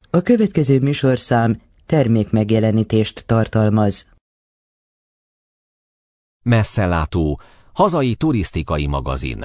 A következő műsorszám termékmegjelenítést tartalmaz. Messzelátó, hazai turisztikai magazin.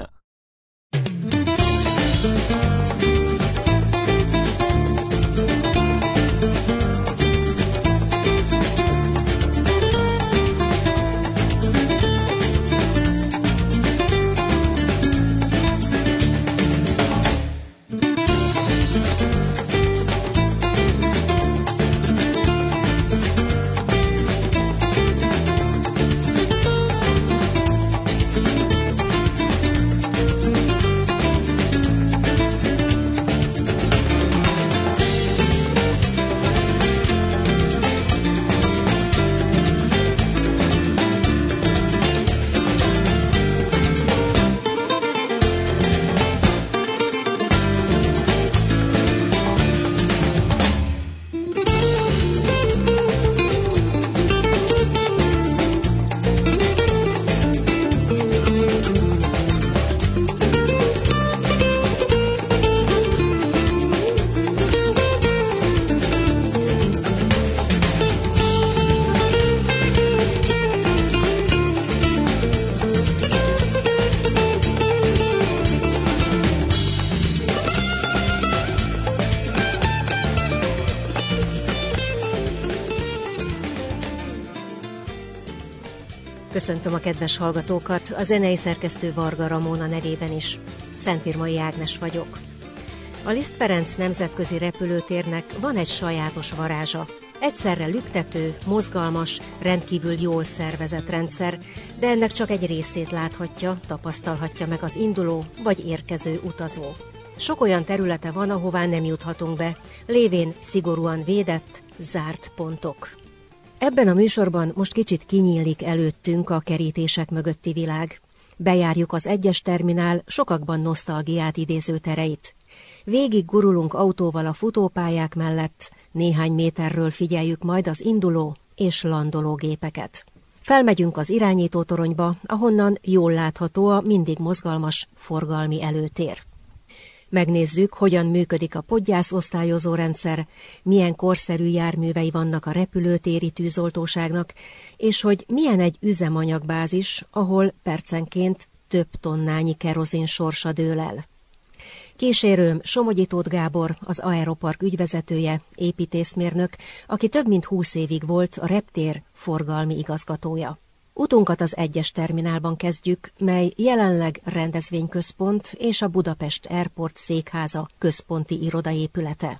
Köszöntöm a kedves hallgatókat, a zenei szerkesztő Varga Ramóna nevében is. Szentírmai Ágnes vagyok. A Liszt Ferenc nemzetközi repülőtérnek van egy sajátos varázsa. Egyszerre lüktető, mozgalmas, rendkívül jól szervezett rendszer, de ennek csak egy részét láthatja, tapasztalhatja meg az induló vagy érkező utazó. Sok olyan területe van, ahová nem juthatunk be, lévén szigorúan védett, zárt pontok. Ebben a műsorban most kicsit kinyílik előttünk a kerítések mögötti világ. Bejárjuk az egyes terminál sokakban nosztalgiát idéző tereit. Végig gurulunk autóval a futópályák mellett, néhány méterről figyeljük majd az induló és landoló gépeket. Felmegyünk az irányítótoronyba, ahonnan jól látható a mindig mozgalmas forgalmi előtér. Megnézzük, hogyan működik a podgyászosztályozó rendszer, milyen korszerű járművei vannak a repülőtéri tűzoltóságnak, és hogy milyen egy üzemanyagbázis, ahol percenként több tonnányi kerozin sorsa dől el. Kísérőm Somogyi Tóth Gábor, az Aeropark ügyvezetője, építészmérnök, aki több mint 20 évig volt a reptér forgalmi igazgatója. Utunkat az egyes terminálban kezdjük, mely jelenleg rendezvényközpont és a Budapest Airport székháza központi irodaépülete.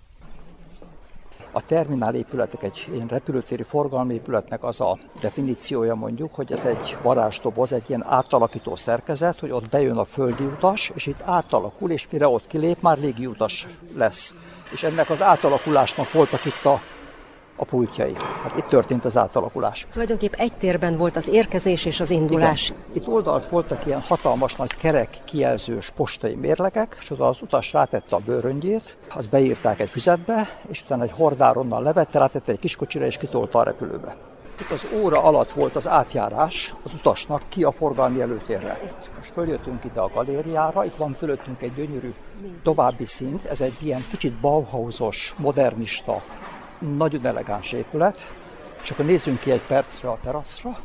A terminál épületek egy ilyen repülőtéri forgalmi épületnek az a definíciója mondjuk, hogy ez egy varázsdoboz, egy ilyen átalakító szerkezet, hogy ott bejön a földi utas, és itt átalakul, és mire ott kilép, már légi utas lesz. És ennek az átalakulásnak voltak itt a pultjai. Hát itt történt az átalakulás. Tulajdonképp egy térben volt az érkezés és az indulás. Igen. Itt oldalt voltak ilyen hatalmas nagy kerek kijelzős postai mérlegek, és oda az utas rátette a bőröngyét, azt beírták egy füzetbe, és utána egy hordár onnan levette, rátette egy kiskocsira, és kitolta a repülőbe. Itt az óra alatt volt az átjárás az utasnak ki a forgalmi előtérre. Most följöttünk ide a galériára, itt van fölöttünk egy gyönyörű további szint, ez egy ilyen kicsit Bauhausos, modernista, nagyon elegáns épület, és akkor nézzünk ki egy percre a teraszra.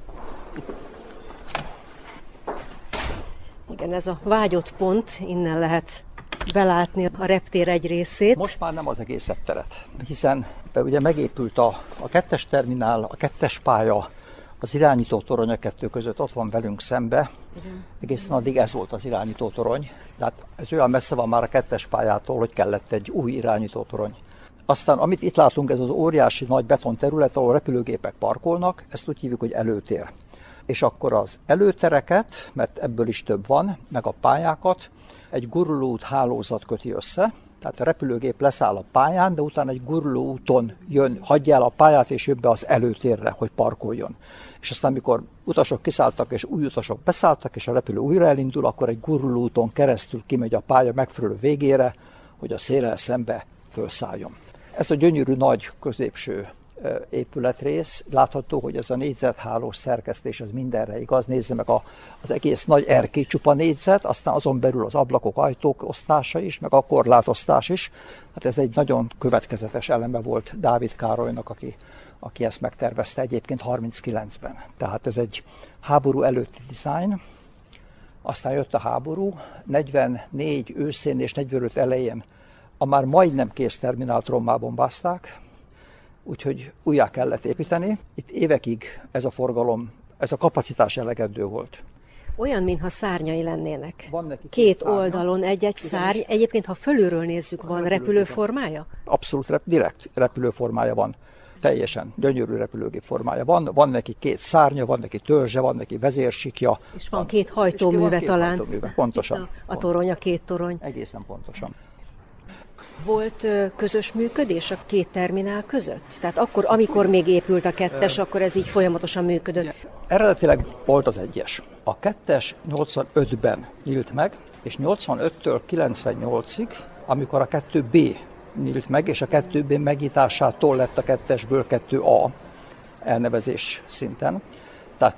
Igen, ez a vágyott pont, innen lehet belátni a reptér egy részét. Most már nem az egész repteret, hiszen ugye megépült a kettes terminál, a kettes pálya, az irányítótorony a kettő között ott van velünk szembe. Egészen addig ez volt az irányítótorony, de hát ez olyan messze van már a kettes pályától, hogy kellett egy új irányítótorony. Aztán, amit itt látunk, ez az óriási nagy betonterület, ahol repülőgépek parkolnak, ezt úgy hívjuk, hogy előtér. És akkor az előtereket, mert ebből is több van, meg a pályákat, egy gurulóút hálózat köti össze, tehát a repülőgép leszáll a pályán, de utána egy gurulóúton hagyja el a pályát, és jön be az előtérre, hogy parkoljon. És aztán, amikor utasok kiszálltak, és új utasok beszálltak, és a repülő újra elindul, akkor egy gurulóúton keresztül kimegy a pálya megfelelő végére, hogy a széllel szembe fölszálljon. Ez a gyönyörű nagy középső épületrész. Látható, hogy ez a négyzethálós szerkesztés, ez mindenre igaz. Nézze meg az egész nagy erkély csupa négyzet, aztán azon belül az ablakok, ajtók osztása is, meg a korlátosztás is. Hát ez egy nagyon következetes eleme volt Dávid Károlynak, aki ezt megtervezte egyébként 39-ben. Tehát ez egy háború előtti dizájn. Aztán jött a háború, 44 őszén és 45 elején a már majdnem kész terminált rommábombázták, úgyhogy újjá kellett építeni. Itt évekig ez a forgalom, ez a kapacitás elegendő volt. Olyan, mintha szárnyai lennének. Van neki két oldalon egy-egy szárny. Egyébként, ha fölülről nézzük, van repülőformája? Abszolút direkt repülőformája van. Teljesen gyönyörű repülőgép formája van. Van neki két szárnya, van neki törzse, van neki vezérsikja. És van két hajtóműve talán. Hajtóműve, pontosan. A torony, a két torony. Egészen pontosan. Volt közös működés a két terminál között? Tehát akkor, amikor még épült a kettes, akkor ez így folyamatosan működött? Eredetileg volt az egyes. A kettes 85-ben nyílt meg, és 85-től 98-ig, amikor a 2B nyílt meg, és a 2B megnyitásától lett a kettesből 2A elnevezés szinten. Tehát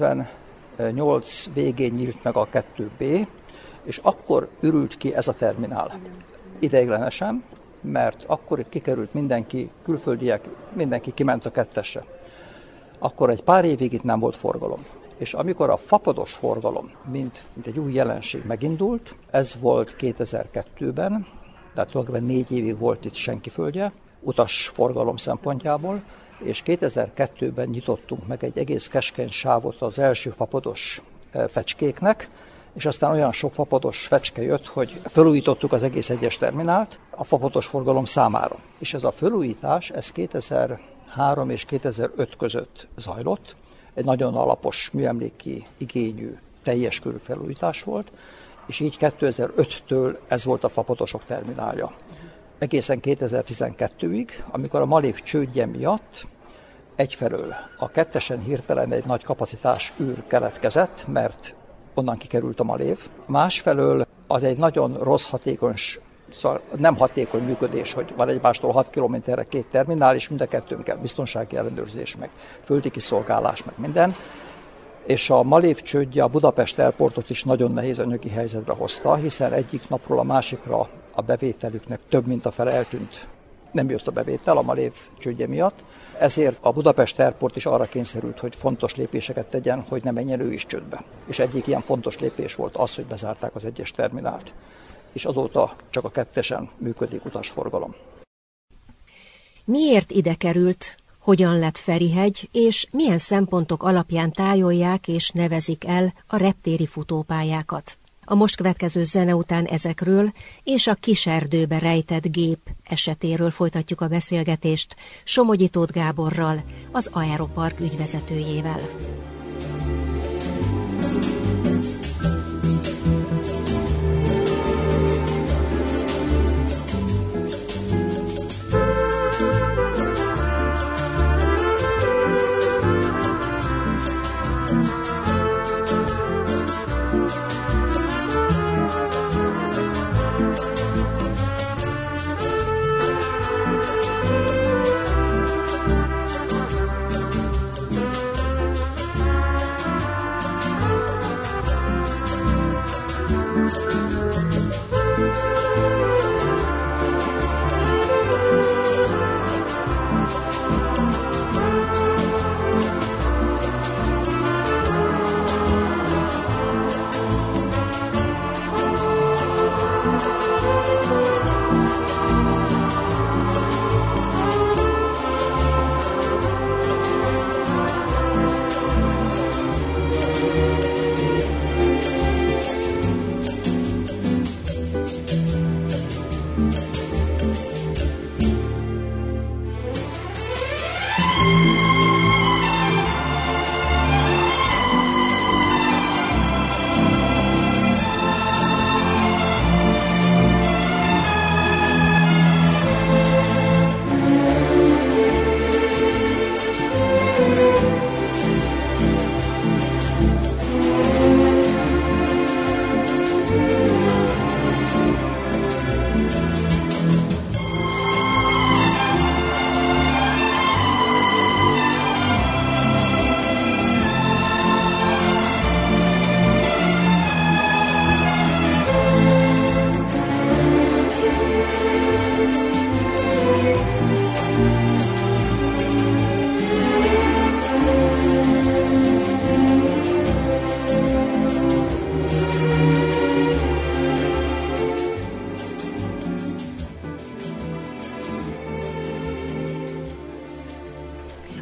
98 végén nyílt meg a 2B, és akkor ürült ki ez a terminál. Ideiglenesen, mert akkor kikerült mindenki, külföldiek, mindenki kiment a kettesre. Akkor egy pár évig itt nem volt forgalom. És amikor a fapados forgalom, mint egy új jelenség megindult, ez volt 2002-ben, tehát tulajdonképpen 4 évig volt itt senki földje, utas forgalom szempontjából, és 2002-ben nyitottunk meg egy egész keskeny sávot az első fapados fecskéknek, és aztán olyan sok fapados fecske jött, hogy felújítottuk az egész egyes terminált a fapados forgalom számára. És ez a felújítás, ez 2003 és 2005 között zajlott. Egy nagyon alapos, műemléki igényű, teljes körű felújítás volt, és így 2005-től ez volt a fapadosok terminálja. Egészen 2012-ig, amikor a Malév csődje miatt egyfelől a kettesen hirtelen egy nagy kapacitás űr keletkezett, mert onnan kikerült a Malév. Másfelől az egy nagyon rossz szóval nem hatékony működés, hogy van egymástól 6 kilométerre két terminál, és mind a kettőn kell biztonsági ellenőrzés, meg földi kiszolgálás, meg minden. És a Malév csődje a Budapest Airportot is nagyon nehéz anyagi helyzetbe hozta, hiszen egyik napról a másikra a bevételüknek több mint a fele eltűnt. Nem jött a bevétel a Malév csődje miatt, ezért a Budapest Airport is arra kényszerült, hogy fontos lépéseket tegyen, hogy ne menjen ő is csődbe. És egyik ilyen fontos lépés volt az, hogy bezárták az egyes terminált. És azóta csak a kettesen működik utasforgalom. Miért ide került, hogyan lett Ferihegy, és milyen szempontok alapján tájolják és nevezik el a reptéri futópályákat? A most következő zene után ezekről és a kiserdőbe rejtett gép esetéről folytatjuk a beszélgetést Somogyi Tóth Gáborral, az Aeropark ügyvezetőjével.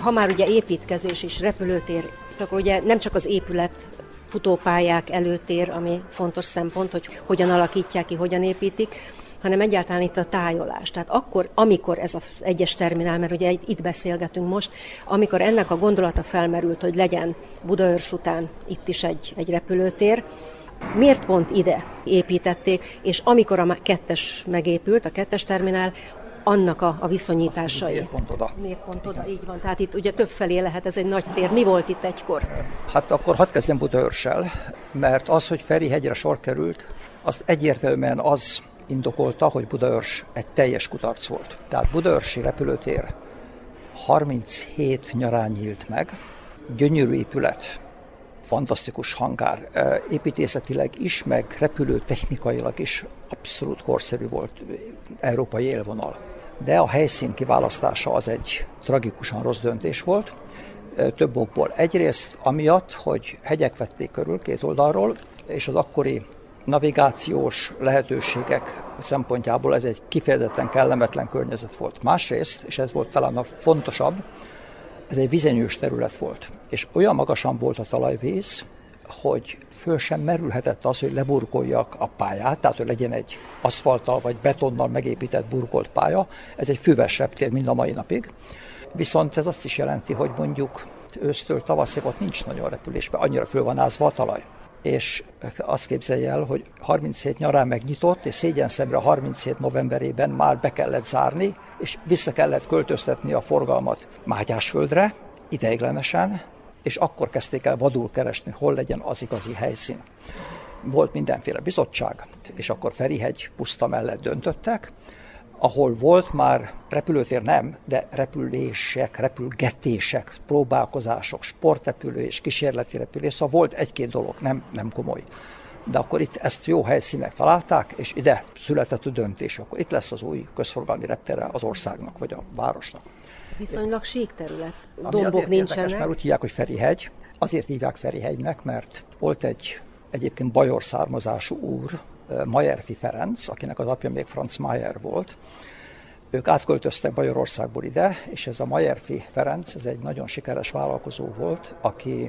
ha már ugye építkezés és repülőtér, akkor ugye nem csak az épület, futópályák, előtér, ami fontos szempont, hogy hogyan alakítják ki, hogyan építik, hanem egyáltalán itt a tájolás. Tehát akkor, amikor ez az egyes terminál, mert ugye itt beszélgetünk most, amikor ennek a gondolata felmerült, hogy legyen Budaörs után itt is egy repülőtér, miért pont ide építették, és amikor a kettes megépült, a kettes terminál, annak a viszonyításai. Miért pont oda? Miért pont oda, így van. Tehát itt ugye többfelé lehet, ez egy nagy tér. Mi volt itt egykor? Hát akkor hadd kezdjem Budaörssel, mert az, hogy Ferihegyre sor került, azt egyértelműen az indokolta, hogy Budaörs egy teljes kudarc volt. Tehát budaörsi repülőtér 37 nyarán nyílt meg, gyönyörű épület, fantasztikus hangár, építészetileg is, meg repülőtechnikailag is abszolút korszerű volt, európai élvonal. De a helyszín kiválasztása az egy tragikusan rossz döntés volt, több okból. Egyrészt amiatt, hogy hegyek vették körül két oldalról, és az akkori navigációs lehetőségek szempontjából ez egy kifejezetten kellemetlen környezet volt. Másrészt, és ez volt talán a fontosabb, ez egy vizenyős terület volt, és olyan magasan volt a talajvíz, hogy föl sem merülhetett az, hogy leburkoljak a pályát, tehát hogy legyen egy aszfalttal vagy betonnal megépített burkolt pálya. Ez egy füves reptér mind a mai napig. Viszont ez azt is jelenti, hogy mondjuk ősztől tavaszig ott nincs nagyon repülésben, annyira föl van ázva a talaj. És azt képzelje el, hogy 37 nyarán megnyitott, és szégyenszemre 37 novemberében már be kellett zárni, és vissza kellett költöztetni a forgalmat Mátyásföldre, ideiglenesen, és akkor kezdték el vadul keresni, hol legyen az igazi helyszín. Volt mindenféle bizottság, és akkor Ferihegy puszta mellett döntöttek, ahol volt már repülőtér nem, de repülések, repülgetések, próbálkozások, sportrepülés, kísérleti repülés, szóval volt egy-két dolog, nem komoly. De akkor itt ezt jó helyszínnek találták, és ide született a döntés, akkor itt lesz az új közforgalmi reptere az országnak, vagy a városnak. Viszonylag sík terület, dombok nincsenek. Mert úgy hívják, hogy Ferihegy. Azért hívják Ferihegynek, mert volt egy egyébként bajor származású úr, Mayerfi Ferenc, akinek az apja még Franz Mayer volt. Ők átköltöztek Bajorországból ide, és ez a Mayerfi Ferenc, ez egy nagyon sikeres vállalkozó volt, aki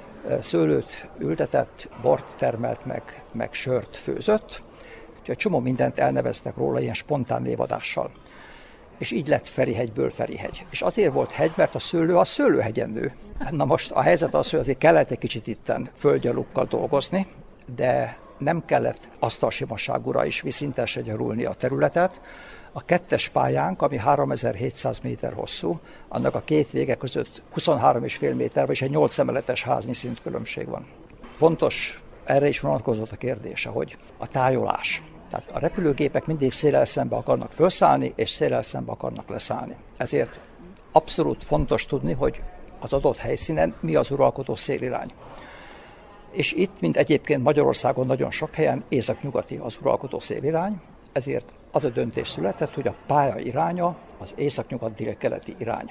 szőlőt ültetett, bort termelt meg sört főzött, úgyhogy egy csomó mindent elneveztek róla ilyen spontán névadással. És így lett Ferihegyből Ferihegy. És azért volt hegy, mert a szőlő a szőlőhegyen nő. Na most a helyzet az, hogy azért kellett egy kicsit itten földgyalukkal dolgozni, de nem kellett asztalsimaságúra is viszintesre gyarulni a területet. A kettes pályánk, ami 3700 méter hosszú, annak a két vége között 23,5 méter, vagy egy 8 emeletes háznyi szintkülönbség van. Fontos, erre is vonatkozott a kérdése, hogy a tájolás. Tehát a repülőgépek mindig széllel szembe akarnak felszállni, és széllel szembe akarnak leszállni. Ezért abszolút fontos tudni, hogy az adott helyszínen mi az uralkodó szélirány. És itt, mint egyébként Magyarországon nagyon sok helyen, északnyugati az uralkodó szélirány, ezért az a döntés született, hogy a pálya iránya az északnyugat-délkeleti irány.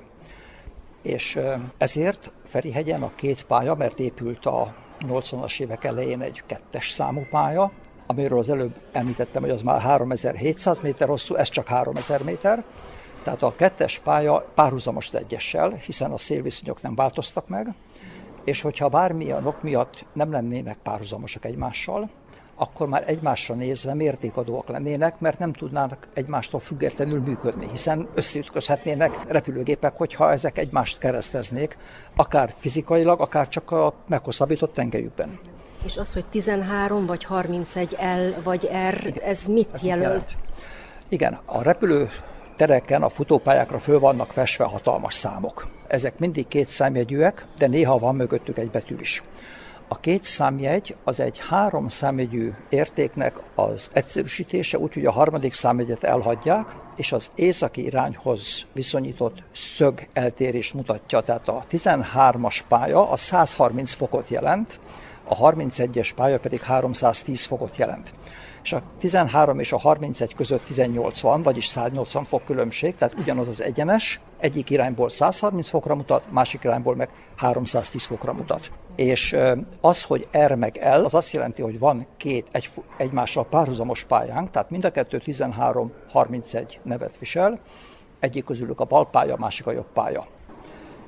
És ezért Ferihegyen a két pálya, mert épült a 80-as évek elején egy kettes számú pálya, amiről az előbb említettem, hogy az már 3700 méter hosszú, ez csak 3000 méter. Tehát a kettes pálya párhuzamos az egyessel, hiszen a szélviszonyok nem változtak meg, és hogyha bármilyen ok miatt nem lennének párhuzamosak egymással, akkor már egymásra nézve mértékadóak lennének, mert nem tudnának egymástól függetlenül működni, hiszen összeütközhetnének repülőgépek, hogyha ezek egymást kereszteznék, akár fizikailag, akár csak a meghosszabbított tengelyükben. És az, hogy 13 vagy 31 L vagy R, ez mit jelöl? Igen, a repülőtereken, a futópályákra föl vannak festve hatalmas számok. Ezek mindig két számjegyűek, de néha van mögöttük egy betű is. A két számjegy az egy 3 számjegyű értéknek az egyszerűsítése, úgyhogy a harmadik számjegyet elhagyják, és az északi irányhoz viszonyított szög eltérést mutatja. Tehát a 13-as pálya a 130 fokot jelent, a 31-es pálya pedig 310 fokot jelent. És a 13 és a 31 között 18 van, vagyis 180 fok különbség, tehát ugyanaz az egyenes, egyik irányból 130 fokra mutat, másik irányból meg 310 fokra mutat. És az, hogy R meg L, az azt jelenti, hogy van két egymással párhuzamos pályánk, tehát mind a kettő 13-31 nevet visel, egyik közülük a bal pálya, másik a jobb pálya.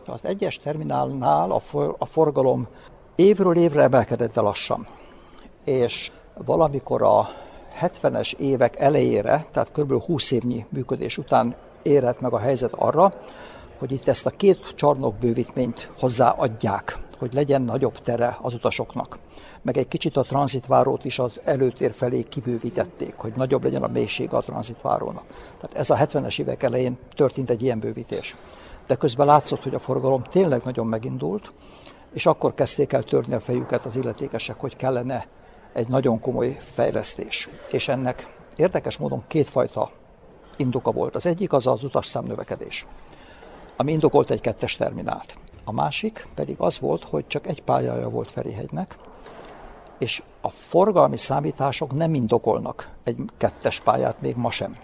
Az egyes terminálnál a forgalom évről évre emelkedett, de lassan. És valamikor a 70-es évek elejére, tehát kb. 20 évnyi működés után érett meg a helyzet arra, hogy itt ezt a 2 csarnokbővítményt hozzáadják, hogy legyen nagyobb tere az utasoknak. Meg egy kicsit a tranzitvárót is az előtér felé kibővítették, hogy nagyobb legyen a mélysége a tranzitvárónak. Tehát ez a 70-es évek elején történt egy ilyen bővítés. De közben látszott, hogy a forgalom tényleg nagyon megindult, és akkor kezdték el törni a fejüket az illetékesek, hogy kellene egy nagyon komoly fejlesztés. És ennek érdekes módon 2 fajta indoka volt. Az egyik az utasszám növekedés, ami indokolt egy 2-es terminált. A másik pedig az volt, hogy csak egy pályája volt Ferihegynek, és a forgalmi számítások nem indokolnak egy 2-es pályát még ma sem.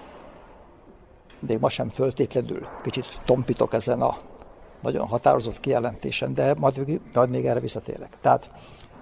Még ma sem föltétlenül. Kicsit tompítok ezen a nagyon határozott kijelentésen, de majd még erre visszatérek. Tehát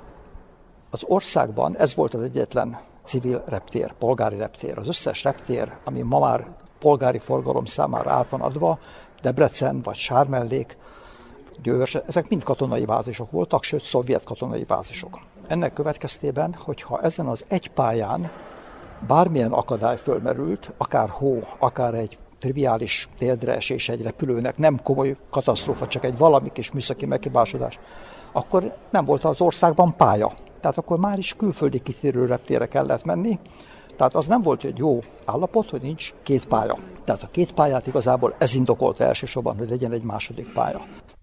az országban ez volt az egyetlen civil reptér, polgári reptér. Az összes reptér, ami ma már polgári forgalom számára át van adva, Debrecen vagy Sármellék, Győr, ezek mind katonai bázisok voltak, sőt szovjet katonai bázisok. Ennek következtében, hogyha ezen az egy pályán bármilyen akadály fölmerült, akár hó, akár egy triviális térdreesés egy repülőnek, nem komoly katasztrófa, csak egy valami kis műszaki meghibásodás, akkor nem volt az országban pálya. Tehát akkor már is külföldi kitérő reptérre kellett menni. Tehát az nem volt egy jó állapot, hogy nincs 2 pálya. Tehát a 2 pályát igazából ez indokolta elsősorban, hogy legyen egy második pálya.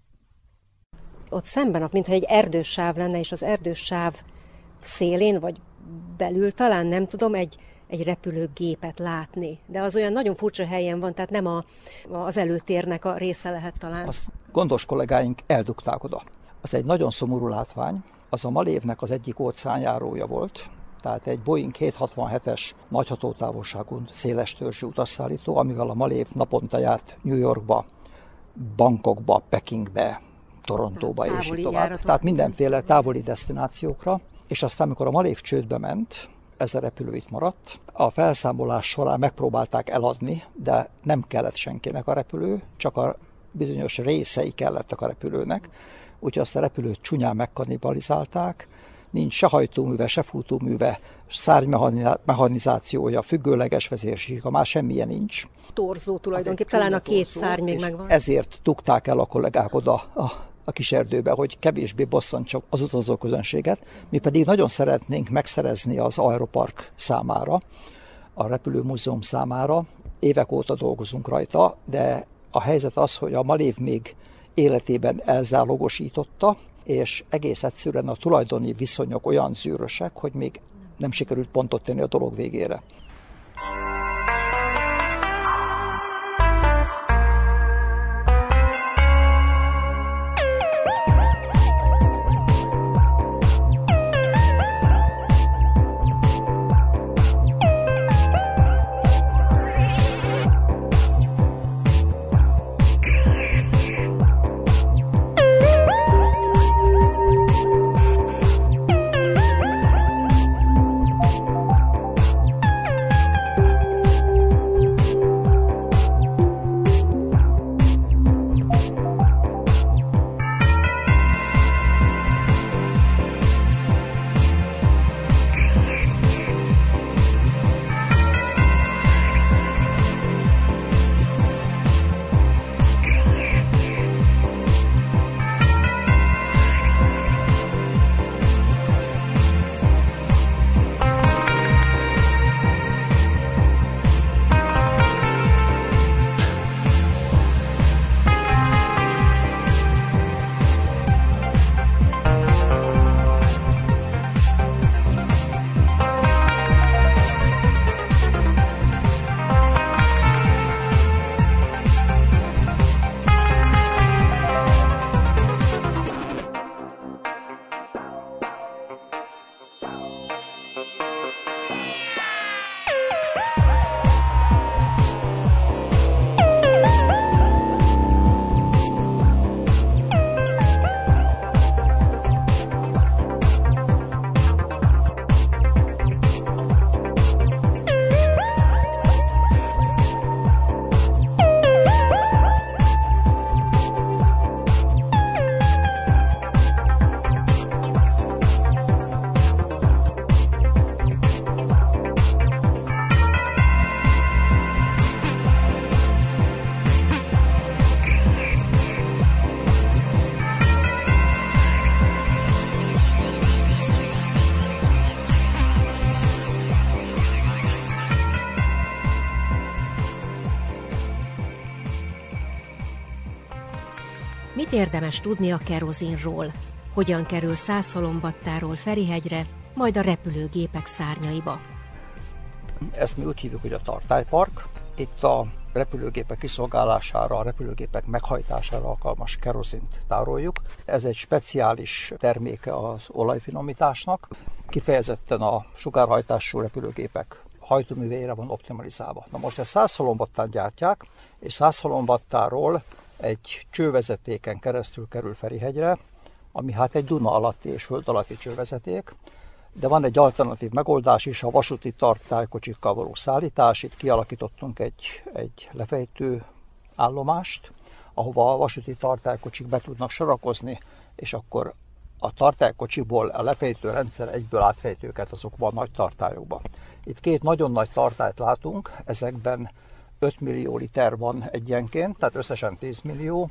Ott szemben, mintha egy erdősáv lenne, és az erdősáv szélén, vagy belül talán, nem tudom, egy repülőgépet látni. De az olyan nagyon furcsa helyen van, tehát nem az előtérnek a része lehet talán. Azt gondos kollégáink eldugták oda. Az egy nagyon szomorú látvány, az a Malévnek az egyik óceánjárója volt, tehát egy Boeing 767-es nagy hatótávolságú széles törzsű utasszállító, amivel a Malév naponta járt New Yorkba, Bangkokba, Pekingbe, Torontóba és így tovább. Tehát mindenféle távoli desztinációkra, és aztán, amikor a Malév csődbe ment, ez a repülő itt maradt. A felszámolás során megpróbálták eladni, de nem kellett senkinek a repülő, csak a bizonyos részei kellettek a repülőnek, úgyhogy azt a repülőt csúnyán megkannibalizálták, nincs se hajtóműve, se futóműve, szárnymechanizációja, függőleges vezérsíka, már semmilyen nincs. Torzó tulajdonképpen, talán a 2 szárny még megvan. Ezért dugták el a kollégák oda a kis erdőbe, hogy kevésbé bosszantsa az utazóközönséget. Mi pedig nagyon szeretnénk megszerezni az Aeropark számára, a repülőmúzeum számára. Évek óta dolgozunk rajta, de a helyzet az, hogy a Malév még életében elzálogosította, és egész egyszerűen a tulajdoni viszonyok olyan zűrösek, hogy még nem sikerült pontot tenni a dolog végére. Mit érdemes tudni a kerozinról? Hogyan kerül Szászhalombattáról Ferihegyre, majd a repülőgépek szárnyaiba? Ezt mi úgy hívjuk, hogy a tartálypark. Itt a repülőgépek kiszolgálására, a repülőgépek meghajtására alkalmas kerozint tároljuk. Ez egy speciális terméke az olajfinomításnak. Kifejezetten a sugárhajtású repülőgépek hajtóműveire van optimalizálva. Na most ezt Szászhalombattán gyártják, és Szászhalombattáról egy csővezetéken keresztül kerül Ferihegyre, ami hát egy Duna alatti és föld alatti csővezeték, de van egy alternatív megoldás is, a vasúti tartálykocsikkal való szállítás. Itt kialakítottunk egy lefejtő állomást, ahova a vasúti tartálykocsik be tudnak sorakozni, és akkor a tartálykocsiból a lefejtő rendszer egyből átfejt őket azokban a nagy tartályokban. Itt két nagyon nagy tartályt látunk, ezekben 5 millió liter van egyenként, tehát összesen 10 millió,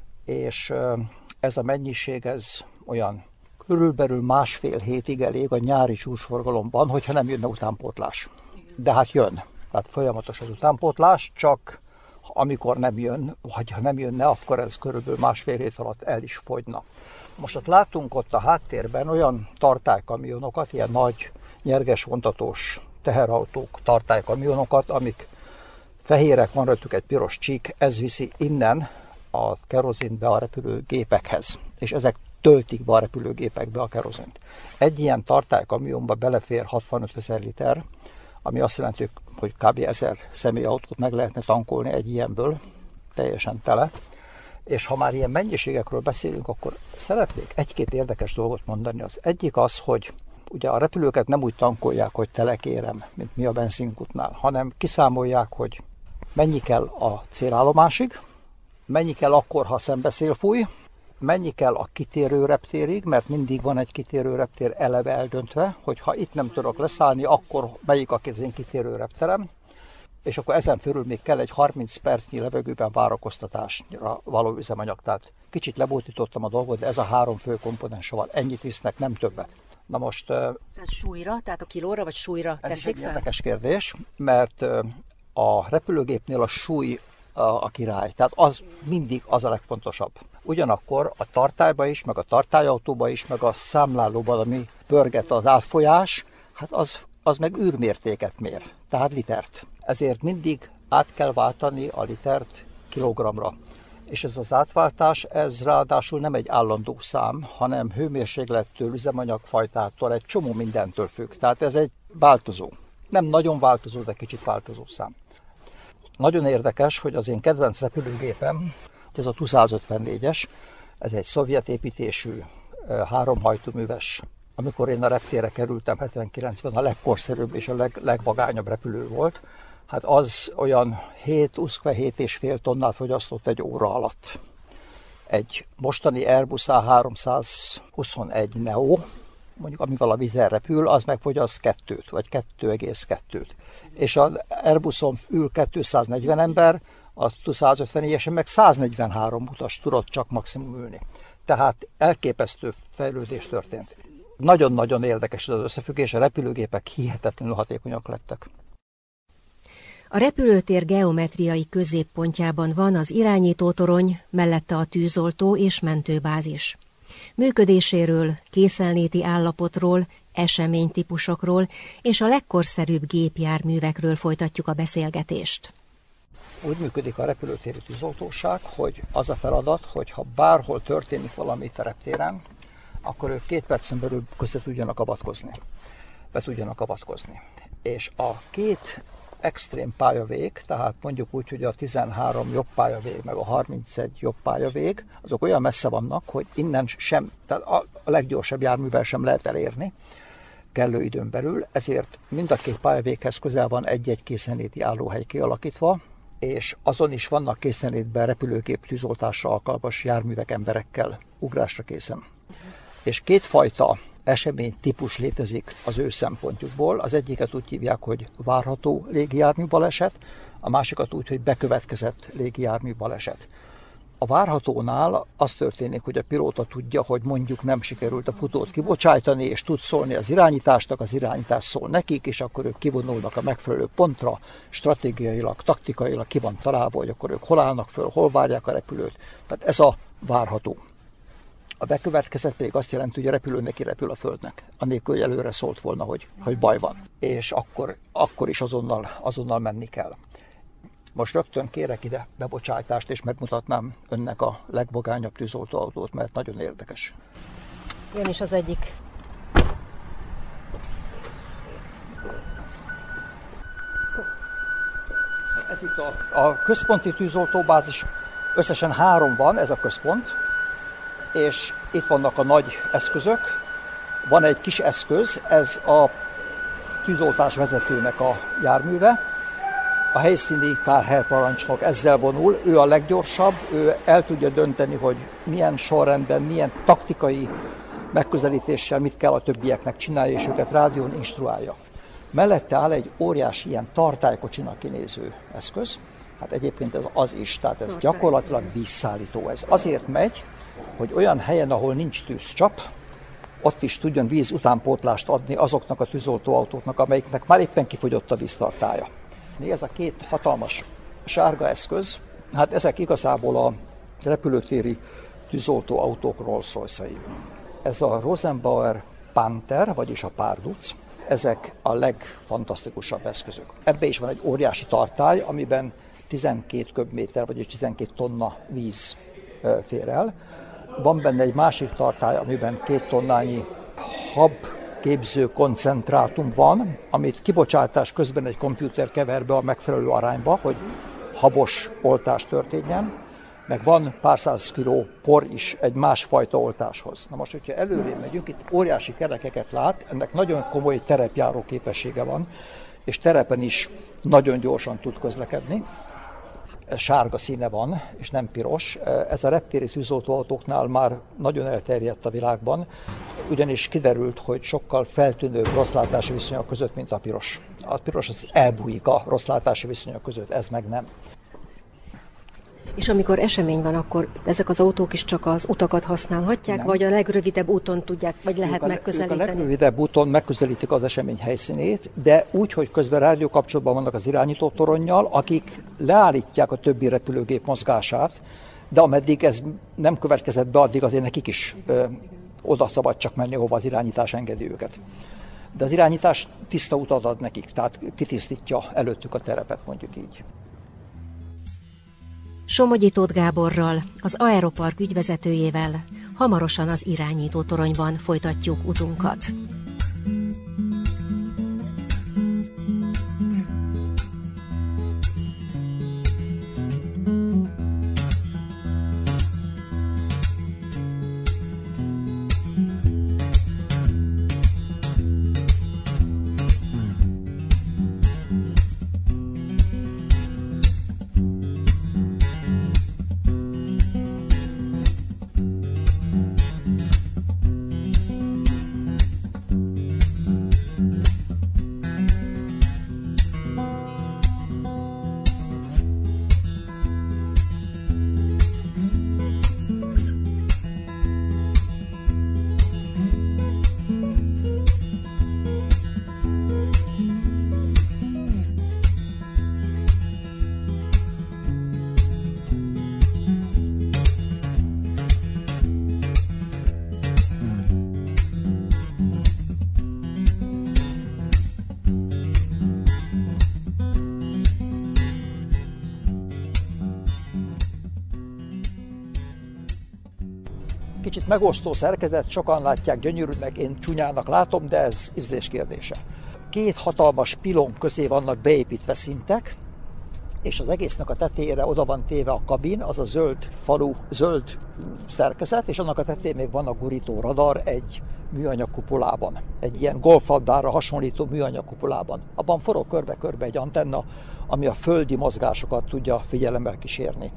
és ez a mennyiség, ez olyan körülbelül másfél hétig elég a nyári csúcsforgalomban, hogyha nem jönne utánpótlás. De hát jön, tehát folyamatos az utánpótlás, csak amikor nem jön, vagy ha nem jönne, akkor ez körülbelül másfél hét alatt el is fogyna. Most ott látunk ott a háttérben olyan tartálykamionokat, ilyen nagy, nyerges vontatós teherautók, tartálykamionokat, amik fehérek, van rajtuk egy piros csík, ez viszi innen a kerozint be a repülőgépekhez, és ezek töltik be a repülőgépekbe a kerozint. Egy ilyen tartálykamionba belefér 65 000 liter, ami azt jelenti, hogy kb. 1000 személyautót meg lehetne tankolni egy ilyenből, teljesen tele. És ha már ilyen mennyiségekről beszélünk, akkor szeretnék egy-két érdekes dolgot mondani. Az egyik az, hogy ugye a repülőket nem úgy tankolják, hogy telekérem, mint mi a benzinkútnál, hanem kiszámolják, hogy mennyi kell a célállomásig, mennyi kell akkor, ha szembeszél fúj, mennyi kell a kitérő reptérig, mert mindig van egy kitérő reptér eleve eldöntve, hogy ha itt nem tudok leszállni, akkor melyik a én kitérő repterem, és akkor ezen felül még kell egy 30 percnyi levegőben várakoztatásra való üzemanyag. Tehát kicsit lebutítottam a dolgot, de ez a 3 fő komponens van. Ennyit visznek, nem többet. Na most... Tehát súlyra, tehát a kilóra vagy súlyra teszik fel? Ez egy érdekes kérdés, mert a repülőgépnél a súly a király. Tehát az mindig az a legfontosabb. Ugyanakkor a tartályba is, meg a tartályautóba is, meg a számlálóban, ami pörget az átfolyás, hát az meg űrmértéket mér, tehát litert. Ezért mindig át kell váltani a litert kilogramra. És ez az átváltás, ez ráadásul nem egy állandó szám, hanem hőmérséklettől, üzemanyagfajtától, egy csomó mindentől függ. Tehát ez egy változó. Nem nagyon változó, de kicsit változó szám. Nagyon érdekes, hogy az én kedvenc repülőgépem, ez a Tu-154-es, ez egy szovjet építésű, 3 hajtóműves. Amikor én a reptérre kerültem 79-ben, a legkorszerűbb és a legvagányabb repülő volt. Hát az olyan 7,5 tonnát fogyasztott egy óra alatt. Egy mostani Airbus A321 Neo, mondjuk amivel a vízen repül, az megfogyaszt 2 vagy 2,2. És az Airbuson ül 240 ember, a Tu-154-esen meg 143 utas tudott csak maximum ülni. Tehát elképesztő fejlődés történt. Nagyon-nagyon érdekes az összefüggés, a repülőgépek hihetetlenül hatékonyak lettek. A repülőtér geometriai középpontjában van az irányítótorony, mellette a tűzoltó és mentőbázis. Működéséről, készenléti állapotról, eseménytípusokról és a legkorszerűbb gépjárművekről folytatjuk a beszélgetést. Úgy működik a repülőtéri tűzoltóság, hogy az a feladat, hogy ha bárhol történik valami a reptéren, akkor ők 2 percen belül közé tudjanak avatkozni. Be tudjanak avatkozni. És a 2 extrém pályavég, tehát mondjuk úgy, hogy a 13 jobb pályavég, meg a 31 jobb pályavég, azok olyan messze vannak, hogy innen sem, tehát a leggyorsabb járművel sem lehet elérni kellő időn belül, ezért mind a 2 pályavéghez közel van egy-egy készenléti állóhely kialakítva, és azon is vannak készenlétben repülőgép tűzoltásra alkalmas járművek emberekkel ugrásra készen. És 2 fajta esemény típus létezik az ő szempontjukból. Az egyiket úgy hívják, hogy várható légijármű baleset, a másikat úgy, hogy bekövetkezett légijármű baleset. A várhatónál az történik, hogy a pilóta tudja, hogy mondjuk nem sikerült a futót kibocsájtani, és tud szólni az irányításnak, az irányítás szól nekik, és akkor ők kivonulnak a megfelelő pontra, stratégiailag, taktikailag ki van találva, hogy akkor ők hol állnak föl, hol várják a repülőt. Tehát ez a várható. A bekövetkezet pedig azt jelenti, hogy a repülő neki repül a Földnek, anélkül, hogy előre szólt volna, hogy baj van. És akkor is azonnal menni kell. Most rögtön kérek ide bebocsátást, és megmutatnám önnek a legvagányabb tűzoltóautót, mert nagyon érdekes. Jön is az egyik. Ez itt a központi tűzoltóbázis, összesen 3 van, ez a központ, és itt vannak a nagy eszközök. Van egy kis eszköz, ez a tűzoltás vezetőnek a járműve. A helyszíni kárhelyparancsnok ezzel vonul, ő a leggyorsabb, ő el tudja dönteni, hogy milyen sorrendben, milyen taktikai megközelítéssel mit kell a többieknek csinálni, és őket rádión instruálja. Mellette áll egy óriási ilyen tartálykocsinak kinéző eszköz, hát egyébként ez az is, tehát ez gyakorlatilag vízszállító. Ez azért megy, hogy olyan helyen, ahol nincs tűzcsap, ott is tudjon víz utánpótlást adni azoknak a tűzoltóautóknak, amelyiknek már éppen kifogyott a víztartálya. Ez a 2 hatalmas sárga eszköz, hát ezek igazából a repülőtéri tűzoltóautók Rolls-Royce-ai. Ez a Rosenbauer Panther, vagyis a párduc, ezek a legfantasztikusabb eszközök. Ebbe is van egy óriási tartály, amiben 12 köbméter, vagyis 12 tonna víz fér el. Van benne egy másik tartály, amiben 2 tonnányi habképző koncentrátum van, amit kibocsátás közben egy komputer kever be a megfelelő arányba, hogy habos oltás történjen. Meg van pár száz kiló por is egy másfajta oltáshoz. Na most, hogyha előrébb megyünk, itt óriási kerekeket lát, ennek nagyon komoly terepjáró képessége van, és terepen is nagyon gyorsan tud közlekedni. Sárga színe van, és nem piros. Ez a reptéri tűzoltóautóknál már nagyon elterjedt a világban, ugyanis kiderült, hogy sokkal feltűnőbb rosszlátási viszonyok között, mint a piros. A piros az elbújik a rosszlátási viszonyok között, ez meg nem. És amikor esemény van, akkor ezek az autók is csak az utakat használhatják, Nem. Vagy a legrövidebb úton tudják, vagy lehet megközelíteni? Ők a legrövidebb úton megközelítik az esemény helyszínét, de úgy, hogy közben rádiókapcsolatban vannak az irányító toronnyal, akik leállítják a többi repülőgép mozgását, de ameddig ez nem következett be, addig azért nekik is oda szabad csak menni, hova az irányítás engedi őket. De az irányítás tiszta utat ad nekik, tehát kitisztítja előttük a terepet, mondjuk így. Somogyi Tóth Gáborral, az Aeropark ügyvezetőjével hamarosan az irányító toronyban folytatjuk utunkat. Kicsit megosztó szerkezet, sokan látják gyönyörűnek, én csúnyának látom, de ez ízlés kérdése. 2 hatalmas pilon közé vannak beépítve szintek, és az egésznek a tetejére oda van téve a kabin, az a zöld falu, zöld szerkezet, és annak a tetején még van a gurító radar egy műanyag kupolában, egy ilyen golflabdára hasonlító műanyag kupolában. Abban forog körbe-körbe egy antenna, ami a földi mozgásokat tudja figyelemmel kísérni,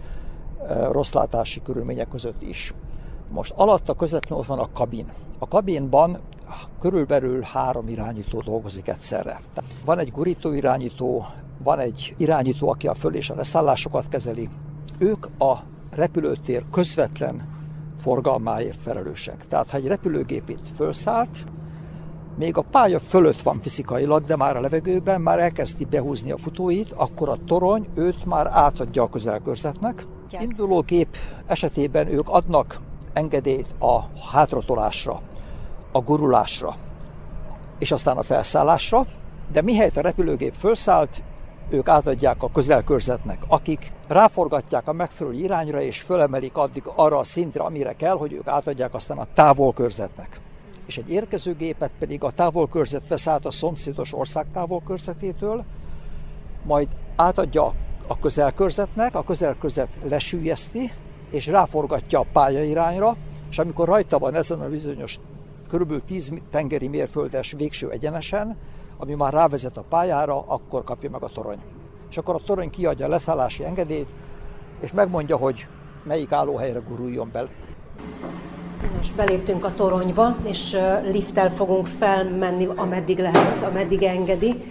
rosszlátási körülmények között is. Most alatta közvetlenül ott van a kabin. A kabinban körülbelül 3 irányító dolgozik egyszerre. Van egy gurító irányító, van egy irányító, aki a föl- és a leszállásokat kezeli. Ők a repülőtér közvetlen forgalmáért felelősek. Tehát ha egy repülőgép itt fölszállt, még a pálya fölött van fizikailag, de már a levegőben már elkezdi behúzni a futóit, akkor a torony őt már átadja a közelkörzetnek. Indulógép esetében ők adnak engedélyt a hátratolásra, a gurulásra, és aztán a felszállásra, de mihelyt a repülőgép felszállt, ők átadják a közelkörzetnek, akik ráforgatják a megfelelő irányra, és fölemelik addig arra a szintre, amire kell, hogy ők átadják aztán a távolkörzetnek. És egy érkező gépet pedig a távolkörzet vesz át a szomszédos ország távolkörzetétől, majd átadja a közelkörzetnek, a közelkörzet lesüllyeszti, és ráforgatja a pályairányra, és amikor rajta van ezen a bizonyos kb. 10 tengeri mérföldes végső egyenesen, ami már rávezet a pályára, akkor kapja meg a torony. És akkor a torony kiadja a leszállási engedélyt, és megmondja, hogy melyik állóhelyre guruljon be. Most beléptünk a toronyba, és lifttel fogunk felmenni, ameddig lehet, ameddig engedi.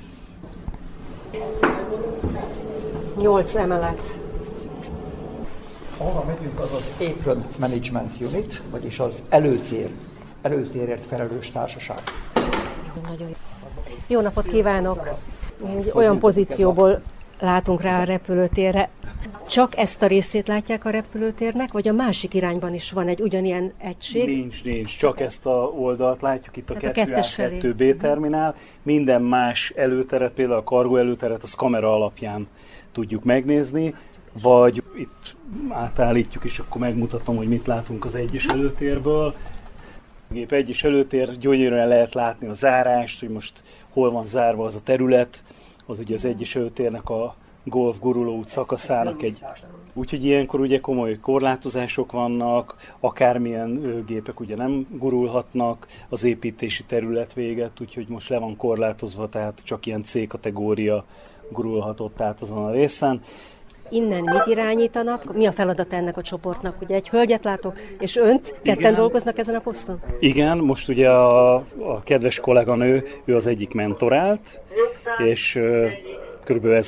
8 emelet. Ahol megyünk, az az Apron Management Unit, vagyis az előtérért felelős társaság. Nagyon jó. Jó napot kívánok! Olyan pozícióból látunk rá a repülőtérre. Csak ezt a részét látják a repülőtérnek, vagy a másik irányban is van egy ugyanilyen egység? Nincs. Csak ezt a oldalt látjuk, itt a 2A, 2B terminál. Minden más előteret, például a kargó előteret, az kamera alapján tudjuk megnézni, vagy itt átállítjuk, és akkor megmutatom, hogy mit látunk az egyes előtérből. A gép egyes előtér, gyönyörűen lehet látni a zárást, hogy most hol van zárva az a terület, az ugye az egyes előtérnek a golf guruló út szakaszának egy. Úgyhogy ilyenkor ugye komoly korlátozások vannak, akármilyen gépek ugye nem gurulhatnak az építési terület véget, úgyhogy most le van korlátozva, tehát csak ilyen C-kategória gurulhatott át azon a részen. Innen mit irányítanak? Mi a feladat ennek a csoportnak? Ugye egy hölgyet látok, és önt, ketten dolgoznak ezen a poszton? Igen, most ugye a kedves kolléganő, ő az egyik mentorált, és körülbelül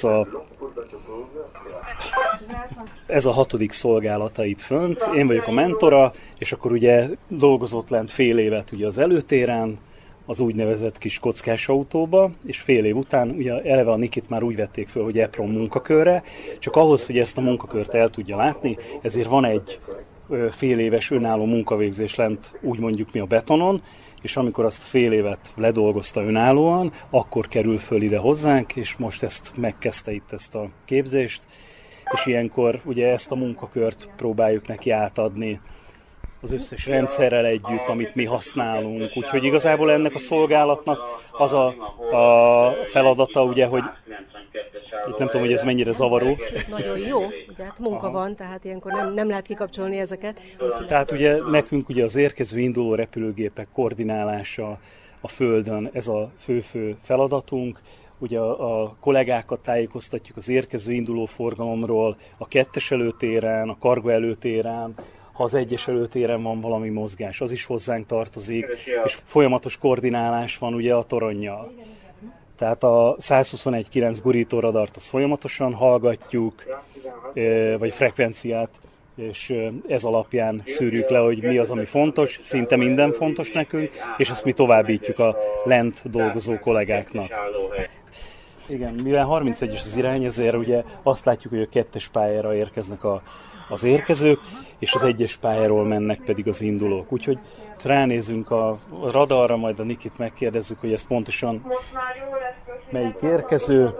ez a 6. szolgálata itt fönt. Én vagyok a mentora, és akkor ugye dolgozott lent fél évet ugye az előtéren, az úgynevezett kis kockás autóba, és fél év után ugye eleve a Nikit már úgy vették föl, hogy apron munkakörre, csak ahhoz, hogy ezt a munkakört el tudja látni, ezért van egy fél éves önálló munkavégzés lent, úgy mondjuk mi a betonon, és amikor azt a fél évet ledolgozta önállóan, akkor kerül föl ide hozzánk, és most ezt megkezdte itt ezt a képzést, és ilyenkor ugye ezt a munkakört próbáljuk neki átadni az összes rendszerrel együtt, amit mi használunk. Úgyhogy igazából ennek a szolgálatnak az a feladata, ugye, hogy itt nem tudom, hogy ez mennyire zavaró. Nagyon jó, ugye hát munka van, tehát ilyenkor nem lehet kikapcsolni ezeket. Tehát ugye nekünk ugye az érkező induló repülőgépek koordinálása a Földön, ez a fő feladatunk. Ugye a kollégákat tájékoztatjuk az érkező induló forgalomról, a 2-es előtéren, a kargo előtéren, ha az 1-es előtéren van valami mozgás, az is hozzánk tartozik, és folyamatos koordinálás van ugye a toronnyal. Tehát a 121.9 gurítóradart azt folyamatosan hallgatjuk, vagy frekvenciát, és ez alapján szűrjük le, hogy mi az, ami fontos, szinte minden fontos nekünk, és ezt mi továbbítjuk a lent dolgozó kollégáknak. Igen, mivel 31-es az irány, ezért ugye azt látjuk, hogy a 2-es pályára érkeznek az érkezők, és az 1-es pályáról mennek pedig az indulók. Úgyhogy ránézünk a radarra, majd a Nikit megkérdezzük, hogy ez pontosan melyik érkező.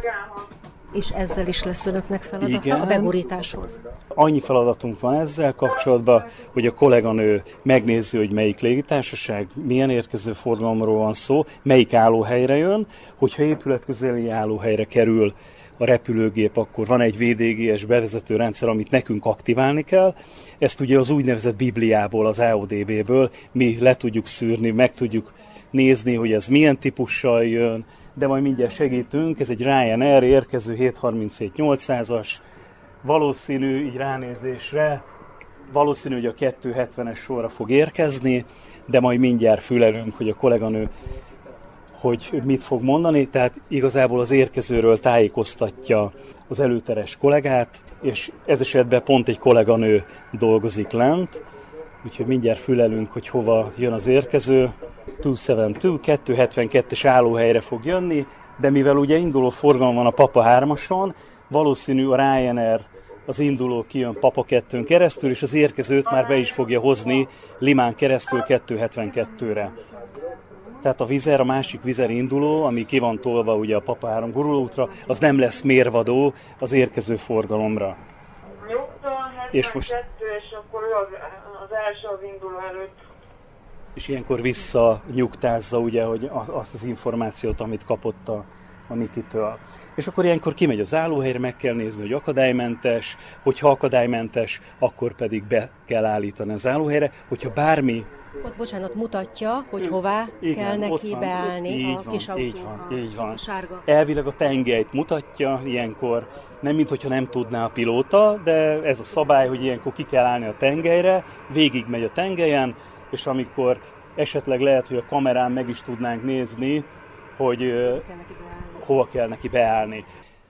És ezzel is lesz önöknek feladata, igen, a begurításhoz? Annyi feladatunk van ezzel kapcsolatban, hogy a kolléganő megnézi, hogy melyik légitársaság, milyen érkező forgalomról van szó, melyik állóhelyre jön, hogyha épületközeli állóhelyre kerül a repülőgép, akkor van egy VDGS bevezető rendszer, amit nekünk aktiválni kell. Ezt ugye az úgynevezett Bibliából, az AODB-ből mi le tudjuk szűrni, meg tudjuk nézni, hogy ez milyen típussal jön, de majd mindjárt segítünk. Ez egy Ryanair érkező 737-800-as, valószínű így ránézésre, valószínű, hogy a 270-es sorra fog érkezni, de majd mindjárt fülelünk, hogy a kolléganő hogy mit fog mondani, tehát igazából az érkezőről tájékoztatja az előteres kollégát, és ez esetben pont egy kolléganő dolgozik lent, úgyhogy mindjárt fülelünk, hogy hova jön az érkező. 272, 272-es állóhelyre fog jönni, de mivel ugye induló forgalom van a Papa 3-ason, valószínű a Ryanair az induló kijön Papa 2-n keresztül, és az érkezőt már be is fogja hozni Limán keresztül 272-re. Tehát a Wizz Air, a másik Wizz Air induló, ami ki van tolva ugye a Papa 3 gurulóútra, az nem lesz mérvadó az érkező forgalomra. És most... és akkor az első az induló előtt. És ilyenkor visszanyugtázza ugye, hogy azt az információt, amit kapott a Nikitől. És akkor ilyenkor kimegy az állóhelyre, meg kell nézni, hogy akadálymentes, hogyha akadálymentes, akkor pedig be kell állítani az állóhelyre, hogyha bármi... Ott, bocsánat, mutatja, hogy hová kell neki beállni a kis autó. Így van. A sárga. Elvileg a tengelyt mutatja ilyenkor, nem minthogyha nem tudná a pilóta, de ez a szabály, hogy ilyenkor ki kell állni a tengelyre, végig megy a tengelyen, és amikor esetleg lehet, hogy a kamerán meg is tudnánk nézni, hogy hova kell neki beállni.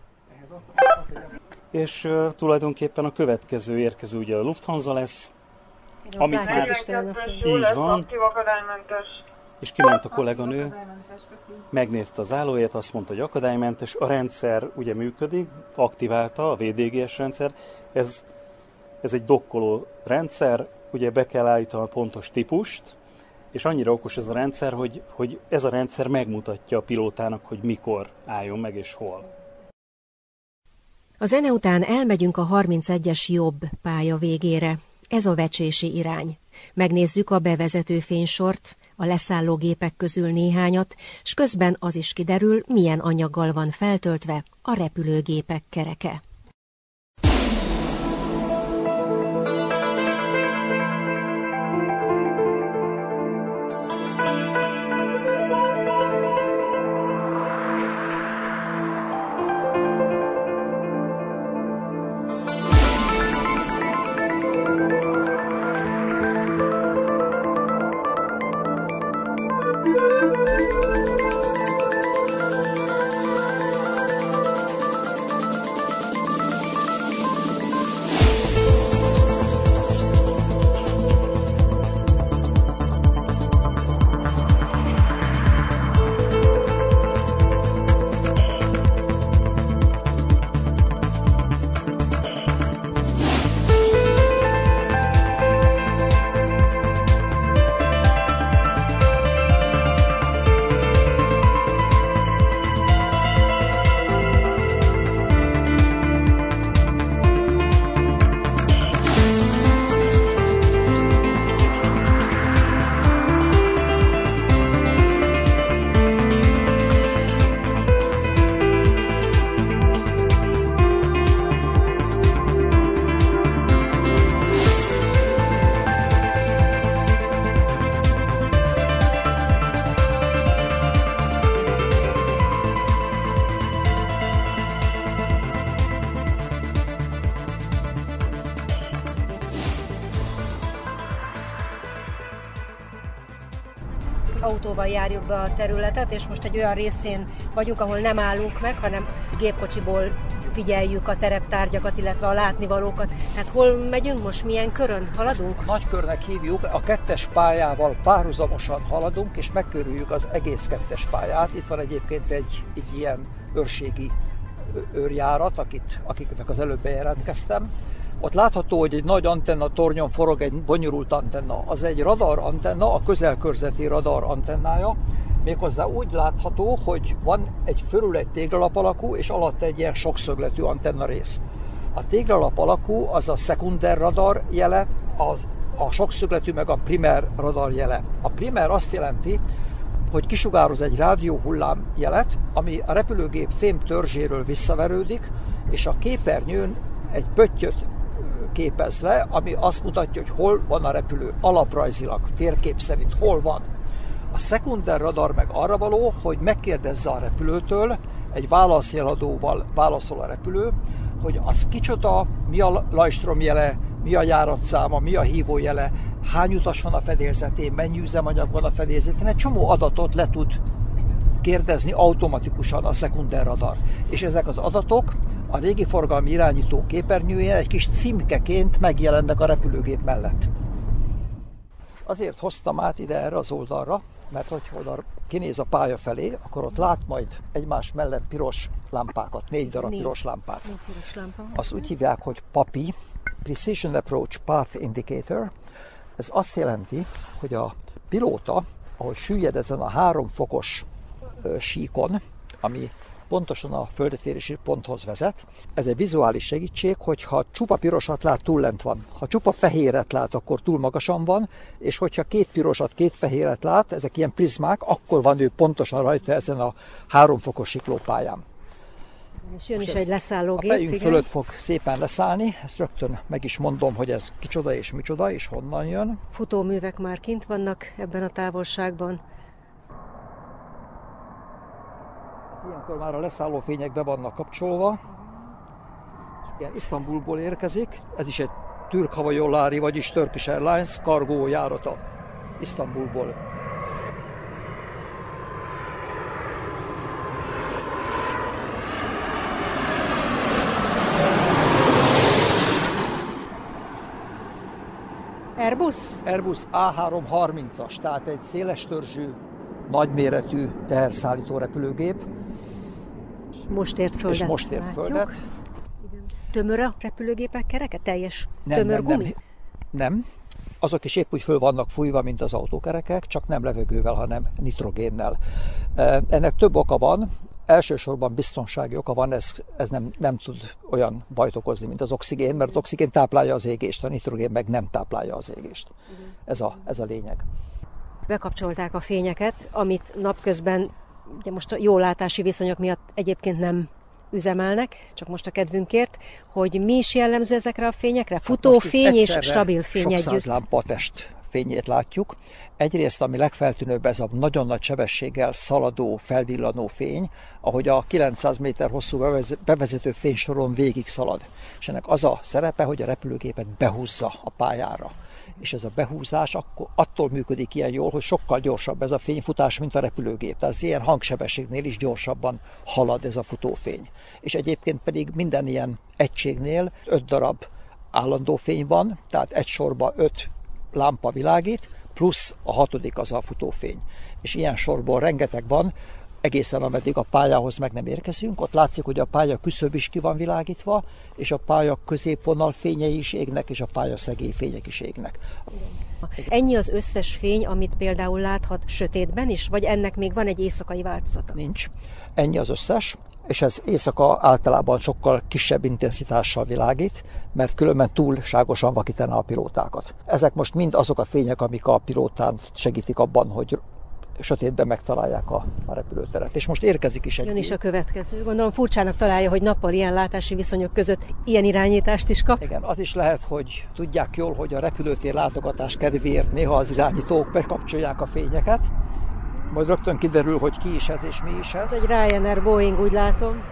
És tulajdonképpen a következő érkező ugye a Lufthansa lesz, amit már így van, és kiment a kolléganő, megnézte az állóhelyet, azt mondta, hogy akadálymentes, a rendszer ugye működik, aktiválta a VDGS rendszer, ez egy dokkoló rendszer, ugye be kell állítani a pontos típust, és annyira okos ez a rendszer, hogy ez a rendszer megmutatja a pilótának, hogy mikor álljon meg és hol. A zene után elmegyünk a 31-es jobb pálya végére. Ez a vecsési irány. Megnézzük a bevezető fénysort, a leszállógépek közül néhányat, s közben az is kiderül, milyen anyaggal van feltöltve a repülőgépek kereke. Autóval járjuk be a területet, és most egy olyan részén vagyunk, ahol nem állunk meg, hanem gépkocsiból figyeljük a tereptárgyakat, illetve a látnivalókat. Tehát hol megyünk most, milyen körön haladunk? Nagykörnek hívjuk, a 2-es pályával párhuzamosan haladunk, és megkörüljük az egész 2-es pályát. Itt van egyébként egy ilyen őrségi őrjárat, akiknek az előbb bejelentkeztem. Ott látható, hogy egy nagy antenna tornyon forog egy bonyolult antenna. Az egy radar antenna, a közelkörzeti radar antennája. Méghozzá úgy látható, hogy van fölül egy téglalap alakú, és alatt egy ilyen sokszögletű antenna rész. A téglalap alakú az a szekunder radar jele, a sokszögletű meg a primer radar jele. A primer azt jelenti, hogy kisugároz egy rádióhullám jelet, ami a repülőgép fém törzséről visszaverődik, és a képernyőn egy pöttyöt képez le, ami azt mutatja, hogy hol van a repülő, alaprajzilag, térkép szerint hol van. A szekunder radar meg arra való, hogy megkérdezze a repülőtől, egy válaszjeladóval válaszol a repülő, hogy az kicsoda, mi a lajstromjele, mi a járatszáma, mi a hívójele, hány utas van a fedélzetén, mennyi üzemanyag van a fedélzetén, egy csomó adatot le tud kérdezni automatikusan a szekunder radar. És ezek az adatok a régi forgalmi irányító képernyőjén egy kis címkeként megjelennek a repülőgép mellett. Azért hoztam át ide erre az oldalra, mert hogyha oda kinéz a pálya felé, akkor ott lát majd egymás mellett piros lámpákat, 4 darab piros lámpát. Azt úgy hívják, hogy PAPI, Precision Approach Path Indicator. Ez azt jelenti, hogy a pilóta, ahogy süllyed ezen a 3 fokos síkon, ami pontosan a földetérési ponthoz vezet. Ez egy vizuális segítség, hogyha csupa pirosat lát, túl lent van. Ha csupa fehéret lát, akkor túl magasan van, és hogyha 2 pirosat, 2 fehéret lát, ezek ilyen prizmák, akkor van ő pontosan rajta ezen a 3 fokos siklópályán. És jön is egy leszállógép. A fejünk fölött fog szépen leszállni, ezt rögtön meg is mondom, hogy ez kicsoda és micsoda, és honnan jön. Futóművek már kint vannak ebben a távolságban. Ilyenkor már a leszálló fények be vannak kapcsolva. Igen, Isztambulból érkezik, ez is egy Türk Havajollari, vagyis Turkish Airlines kargó járata Isztambulból. Airbus A330-as, tehát egy széles törzsű, nagyméretű teherszállító repülőgép. Most ért földet. Tömör a repülőgépek kereke? Teljes tömör gumi? Nem. Azok is épp úgy föl vannak fújva, mint az autókerekek, csak nem levegővel, hanem nitrogénnel. Ennek több oka van. Elsősorban biztonsági oka van, ez nem tud olyan bajt okozni, mint az oxigén, mert az oxigén táplálja az égést, a nitrogén meg nem táplálja az égést. Ez a lényeg. Bekapcsolták a fényeket, amit napközben, ugye most a jó látási viszonyok miatt egyébként nem üzemelnek, csak most a kedvünkért, hogy mi is jellemző ezekre a fényekre? Futófény és stabil fény együtt. Sok száz lámpatest fényét látjuk. Egyrészt, ami legfeltűnőbb, ez a nagyon nagy sebességgel szaladó, felvillanó fény, ahogy a 900 méter hosszú bevezető fénysoron végig szalad. És ennek az a szerepe, hogy a repülőgépet behúzza a pályára. És ez a behúzás attól működik ilyen jól, hogy sokkal gyorsabb ez a fényfutás, mint a repülőgép. Tehát az ilyen hangsebességnél is gyorsabban halad ez a futófény. És egyébként pedig minden ilyen egységnél 5 darab állandó fény van, tehát egy sorba 5 lámpa világít, plusz a 6. az a futófény. És ilyen sorból rengeteg van, egészen ameddig a pályához meg nem érkezünk. Ott látszik, hogy a pálya küszöb is ki van világítva, és a pálya középvonal fényei is égnek, és a pálya szegélyfények is égnek. Ennyi az összes fény, amit például láthat sötétben is, vagy ennek még van egy éjszakai változata? Nincs. Ennyi az összes, és ez éjszaka általában sokkal kisebb intenzitással világít, mert különben túlságosan vakítaná a pilótákat. Ezek most mind azok a fények, amik a pilótán segítik abban, hogy sötétben megtalálják a repülőteret. És most érkezik is egy... Jön is a következő. Gondolom furcsának találja, hogy nappal ilyen látási viszonyok között ilyen irányítást is kap. Igen, az is lehet, hogy tudják jól, hogy a repülőtér látogatás kedvéért néha az irányítók bekapcsolják a fényeket. Majd rögtön kiderül, hogy ki is ez és mi is ez. Ez egy Ryanair Boeing, úgy látom.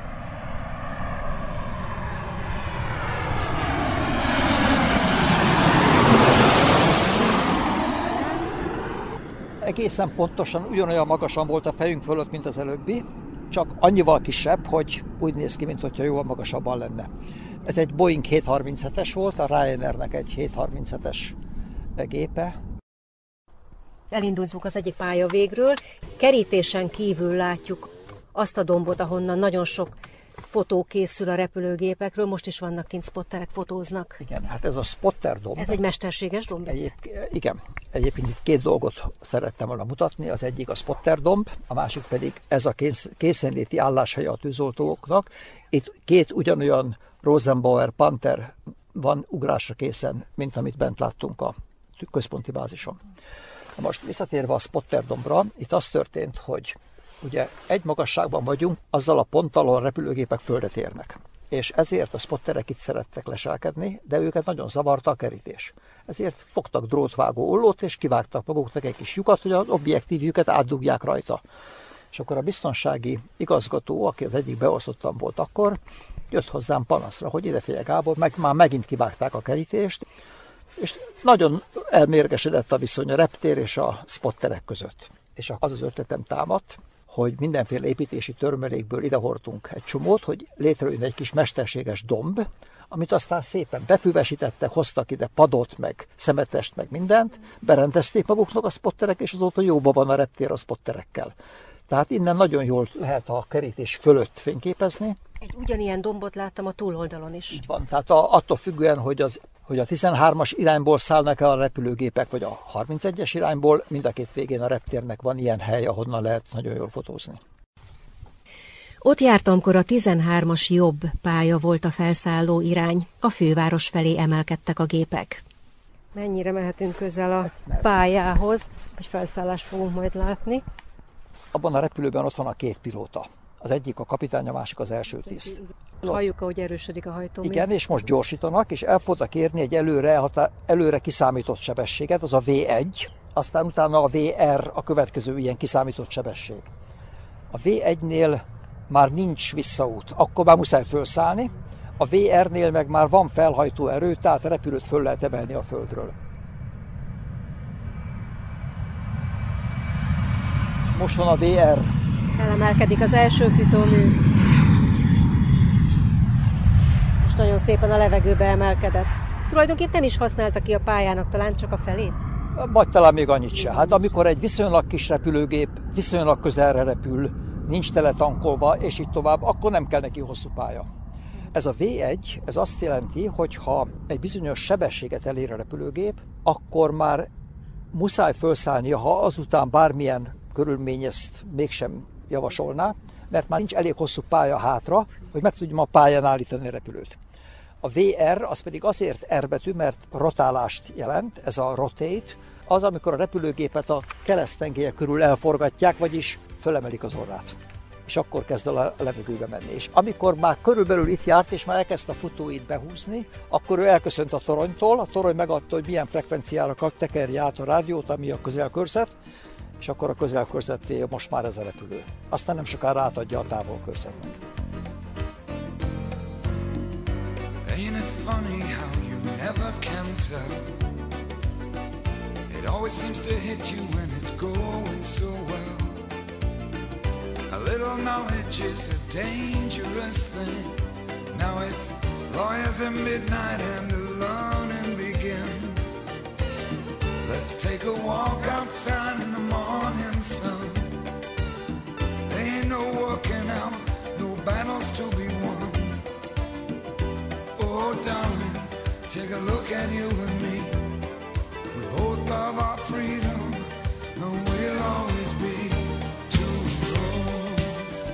Egészen pontosan ugyanolyan magasan volt a fejünk fölött, mint az előbbi, csak annyival kisebb, hogy úgy néz ki, mintha jóval magasabban lenne. Ez egy Boeing 737-es volt, a Ryanairnek egy 737-es gépe. Elindultunk az egyik pálya végről, kerítésen kívül látjuk azt a dombot, ahonnan nagyon sok fotó készül a repülőgépekről, most is vannak kint spotterek, fotóznak. Igen, hát ez a spotter domb. Ez egy mesterséges domb? Igen, egyébként itt 2 dolgot szerettem volna mutatni, az egyik a spotter domb, a másik pedig ez a készenléti álláshelye a tűzoltóknak. Itt 2 ugyanolyan Rosenbauer Panther van ugrásra készen, mint amit bent láttunk a központi bázison. Most visszatérve a spotter dombra, itt az történt, hogy ugye egy magasságban vagyunk, azzal a ponttal, ahol a repülőgépek földet érnek. És ezért a spotterek itt szerettek leselkedni, de őket nagyon zavarta a kerítés. Ezért fogtak drótvágó ollót, és kivágtak maguknak egy kis lyukat, hogy az objektívjüket átdugják rajta. És akkor a biztonsági igazgató, aki az egyik beosztottan volt akkor, jött hozzám panaszra, hogy idefigyelj Gábor, már megint kivágták a kerítést, és nagyon elmérgesedett a viszony a reptér és a spotterek között. És az ötletem támadt, hogy mindenféle építési törmelékből idehordtunk egy csomót, hogy létrejön egy kis mesterséges domb, amit aztán szépen befüvesítettek, hoztak ide padot, meg szemetvest, meg mindent, berendezték maguknak a spotterek, és azóta jóban van a reptér a spotterekkel. Tehát innen nagyon jól lehet a kerítés fölött fényképezni. Egy ugyanilyen dombot láttam a túloldalon is. Így van, tehát attól függően, hogy a 13-as irányból szállnak el a repülőgépek, vagy a 31-es irányból, mind a két végén a reptérnek van ilyen hely, ahonnan lehet nagyon jól fotózni. Ott járt, amikor a 13-as jobb pálya volt a felszálló irány. A főváros felé emelkedtek a gépek. Mennyire mehetünk közel a pályához, vagy felszállást fogunk majd látni? Abban a repülőben ott van a két pilóta. Az egyik a kapitány, a másik az első tiszt. Halljuk, ahogy erősödik a hajtómű. Igen, és most gyorsítanak, és el fognak érni egy előre kiszámított sebességet, az a V1, aztán utána a VR a következő ilyen kiszámított sebesség. A V1-nél már nincs visszaút, akkor már muszáj felszállni, a VR-nél meg már van felhajtó erő, tehát a repülőt föl lehet emelni a földről. Most van a VR. Elemelkedik az első fűtőmű. Most nagyon szépen a levegőbe emelkedett. Tulajdonképpen nem is használta ki a pályának, talán csak a felét? Vagy talán még annyit se. Hát amikor egy viszonylag kis repülőgép viszonylag közelre repül, nincs teletankolva, és így tovább, akkor nem kell neki hosszú pálya. Ez a V1, ez azt jelenti, hogy ha egy bizonyos sebességet elér a repülőgép, akkor már muszáj felszállnia, ha azután bármilyen körülmény ezt mégsem javasolná, mert már nincs elég hosszú pálya hátra, hogy meg tudjam a pályán állítani a repülőt. A VR az pedig azért R betű, mert rotálást jelent, ez a rotate, az, amikor a repülőgépet a kereszttengelye körül elforgatják, vagyis fölemelik az orrát. És akkor kezd el a levegőbe menni. És amikor már körülbelül itt járt, és már elkezdte a futóit behúzni, akkor ő elköszönt a toronytól, a torony megadta, hogy milyen frekvenciára tekerje át a rádiót, ami a közelkörzet, és akkor a közelkörzeté most már ez a repülő. Aztán nem sokára átadja a távolkörzetnek. Ain't it funny how you never can tell? It always seems to hit you when it's going so well. A little knowledge is a dangerous thing. Now it's lawyers at midnight and the learning begins. Let's take a walk outside in the morning sun. There ain't no working out, no battles to be won. Oh, darling, take a look at you and me. We both love our freedom, and we'll always be two roads.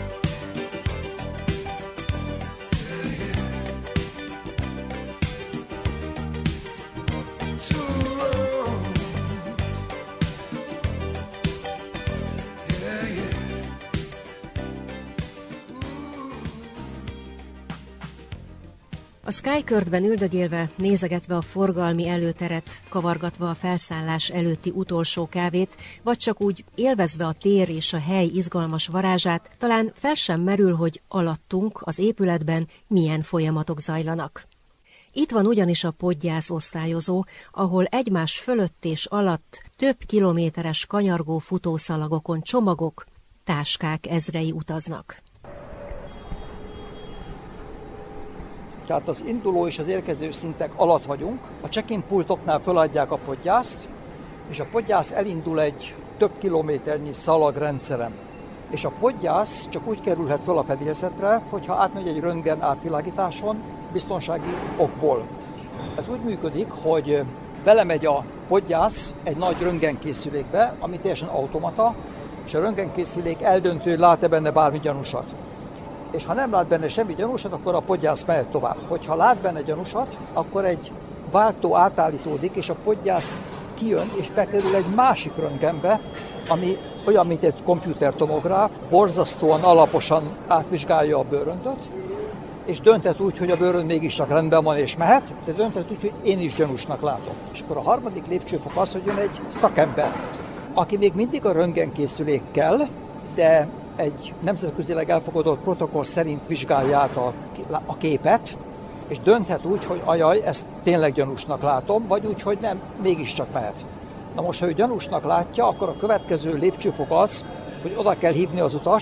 Yeah, yeah. Two roads. Yeah, yeah. A Skykörtben üldögélve, nézegetve a forgalmi előteret, kavargatva a felszállás előtti utolsó kávét, vagy csak úgy élvezve a tér és a hely izgalmas varázsát, talán fel sem merül, hogy alattunk, az épületben milyen folyamatok zajlanak. Itt van ugyanis a podgyász osztályozó, ahol egymás fölött és alatt több kilométeres kanyargó futószalagokon csomagok, táskák ezrei utaznak. Tehát az induló és az érkező szintek alatt vagyunk. A check-in pultoknál feladják a podgyászt, és a podgyász elindul egy több kilométernyi szalagrendszeren. És a podgyász csak úgy kerülhet fel a fedélzetre, hogyha átmegy egy röntgen átvilágításon, biztonsági okból. Ez úgy működik, hogy belemegy a podgyász egy nagy röntgenkészülékbe, ami teljesen automata, és a röntgenkészülék eldöntő, hogy lát-e benne bármi gyanúsat. És ha nem lát benne semmi gyanúsat, akkor a podgyász mehet tovább. Hogyha lát benne gyanúsat, akkor egy váltó átállítódik, és a podgyász kijön, és bekerül egy másik röntgenbe, ami olyan, mint egy komputertomográf, borzasztóan alaposan átvizsgálja a bőröndöt, és dönthet úgy, hogy a bőrönd mégiscsak rendben van és mehet, de dönthet úgy, hogy én is gyanúsnak látom. És akkor a harmadik lépcsőfok az, hogy jön egy szakember, aki még mindig a röntgenkészülékkel, de egy nemzetközileg elfogadott protokoll szerint vizsgálja át a képet, és dönthet úgy, hogy ajaj, ezt tényleg gyanúsnak látom, vagy úgy, hogy nem, mégiscsak mehet. Na most, ha ő gyanúsnak látja, akkor a következő lépcsőfok az, hogy oda kell hívni az utast,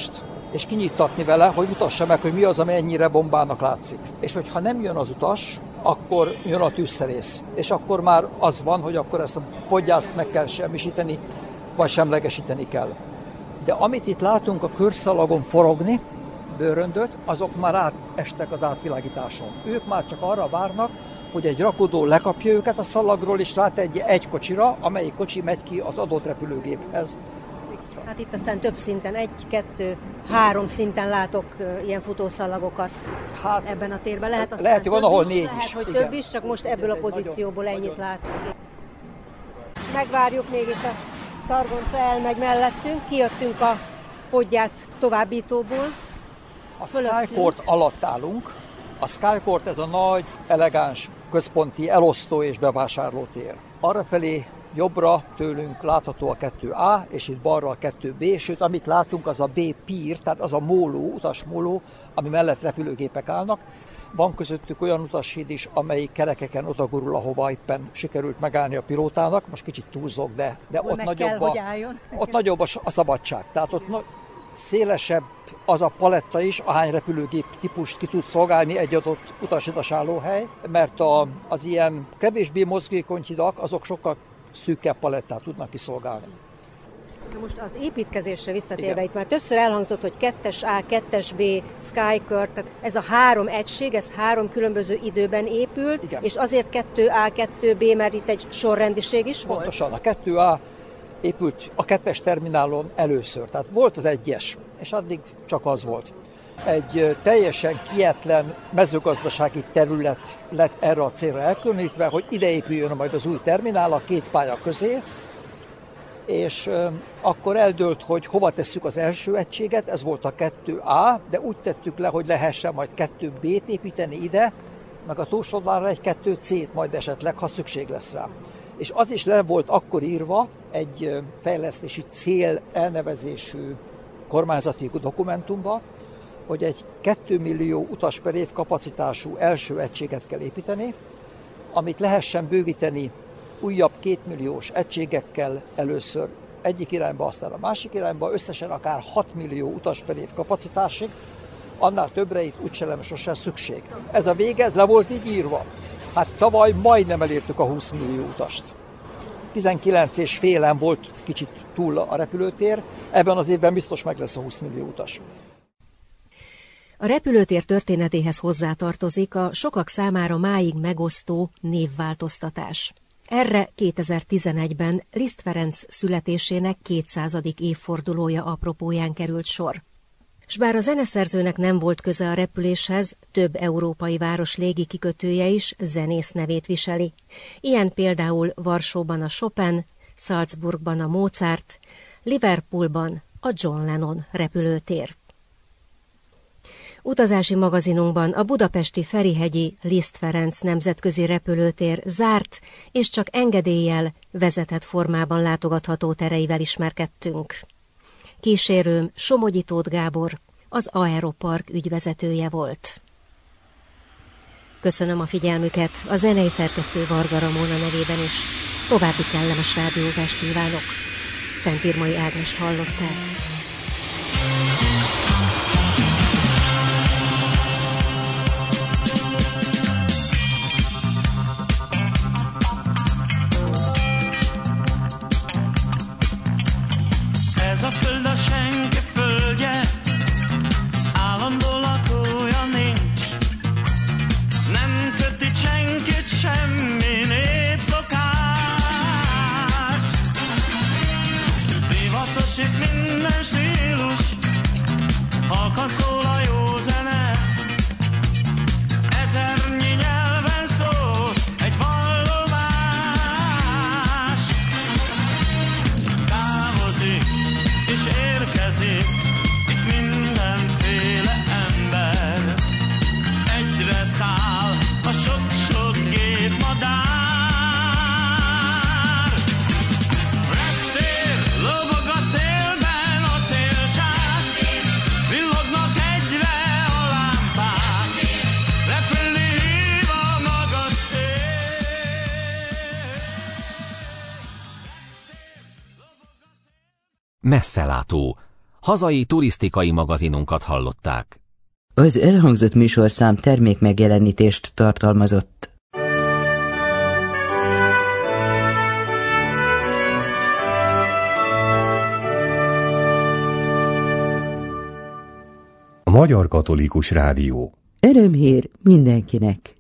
és kinyittatni vele, hogy mutassa meg, hogy mi az, ami ennyire bombának látszik. És hogyha nem jön az utas, akkor jön a tűzszerész. És akkor már az van, hogy akkor ezt a podgyászt meg kell semmisíteni, vagy semlegesíteni kell. De amit itt látunk a körszalagon forogni, bőröndöt, azok már átestek az átvilágításon. Ők már csak arra várnak, hogy egy rakodó lekapja őket a szalagról, és rátegye egy kocsira, amelyik kocsi megy ki az adott repülőgéphez. Hát itt aztán több szinten, 1, 2, 3 szinten látok ilyen futószalagokat ebben a térben. Lehet aztán lehet, van, ahol 4 is. Lehet, hogy több is, csak most ebből a pozícióból ennyit látunk. Megvárjuk még itt a targonca elmegy mellettünk, kijöttünk a podgyász továbbítóból. A Skyport alatt állunk. A Skyport ez a nagy, elegáns, központi elosztó és bevásárlótér. Arrafelé jobbra tőlünk látható a 2A, és itt balra a 2B, sőt, amit látunk, az a B-pír, tehát az a móló, utasmóló, ami mellett repülőgépek állnak. Van közöttük olyan utashíd is, amelyik kerekeken odagurul, ahova éppen sikerült megállni a pilótának. Most kicsit túlzok, de ott nagyobb a szabadság. Tehát ott szélesebb az a paletta is, ahány repülőgép típust ki tud szolgálni egy adott utasításállóhely, mert az ilyen kevésbé mozgékony hidak, azok sokkal szűkebb palettát tudnak kiszolgálni. Most az építkezésre visszatérve, itt már többször elhangzott, hogy 2-es A, 2-es B, Skykurt, tehát ez a 3 egység, ez 3 különböző időben épült, igen. És azért 2A, 2B, mert itt egy sorrendiség is volt? Pontosan, a 2A épült a 2-es terminálon először, tehát volt az 1-es, és addig csak az volt. Egy teljesen kietlen mezőgazdasági terület lett erre a célra elkülönítve, hogy ide épüljön majd az új terminál a 2 pálya közé, és akkor eldőlt, hogy hova tesszük az első egységet, ez volt a 2A, de úgy tettük le, hogy lehessen majd 2B-t építeni ide, meg a túlsodlára egy 2C-t majd esetleg, ha szükség lesz rá. És az is le volt akkor írva egy fejlesztési cél elnevezésű kormányzati dokumentumba, hogy egy 2 millió utas per év kapacitású első egységet kell építeni, amit lehessen bővíteni újabb 2 milliós egységekkel először egyik irányba, aztán a másik irányba, összesen akár 6 millió utas per év kapacitásig, annál többre itt úgyse lenne sosem szükség. Ez a vége, ez le volt így írva. Hát tavaly majdnem elértük a 20 millió utast. 19,5 volt kicsit túl a repülőtér, ebben az évben biztos meg lesz a 20 millió utas. A repülőtér történetéhez hozzátartozik a sokak számára máig megosztó névváltoztatás. Erre 2011-ben Liszt Ferenc születésének 200. évfordulója apropóján került sor. S bár a zeneszerzőnek nem volt köze a repüléshez, több európai város légikikötője is zenész nevét viseli. Ilyen például Varsóban a Chopin, Salzburgban a Mozart, Liverpoolban a John Lennon repülőtér. Utazási magazinunkban a budapesti Ferihegyi Liszt Ferenc nemzetközi repülőtér zárt és csak engedéllyel, vezetett formában látogatható tereivel ismerkedtünk. Kísérőm Somogyi Tóth Gábor, az Aeropark ügyvezetője volt. Köszönöm a figyelmüket, a zenei szerkesztő Varga Ramóna nevében is. További kellemes rádiózást kívánok. Szentírmai Ágnest hallották. Ez a föld a senki földje, állandó lakója nincs. Nem köt itt senkit semmi népszokás. Divatos itt minden stílus, halkan szól a jó zene. Ezernyi nyelven szól egy vallomás. Távozik és érkezik itt mindenféle ember. Egyre száll a sok-sok gépmadár. Reptér lobog a szélben a szélsák, villognak egyre a lámpák, repülni hív a magas ég. Messzelátó. hazai turisztikai magazinunkat hallották. Az elhangzott műsorszám termékmegjelenítést tartalmazott. A Magyar Katolikus Rádió. Örömhír mindenkinek!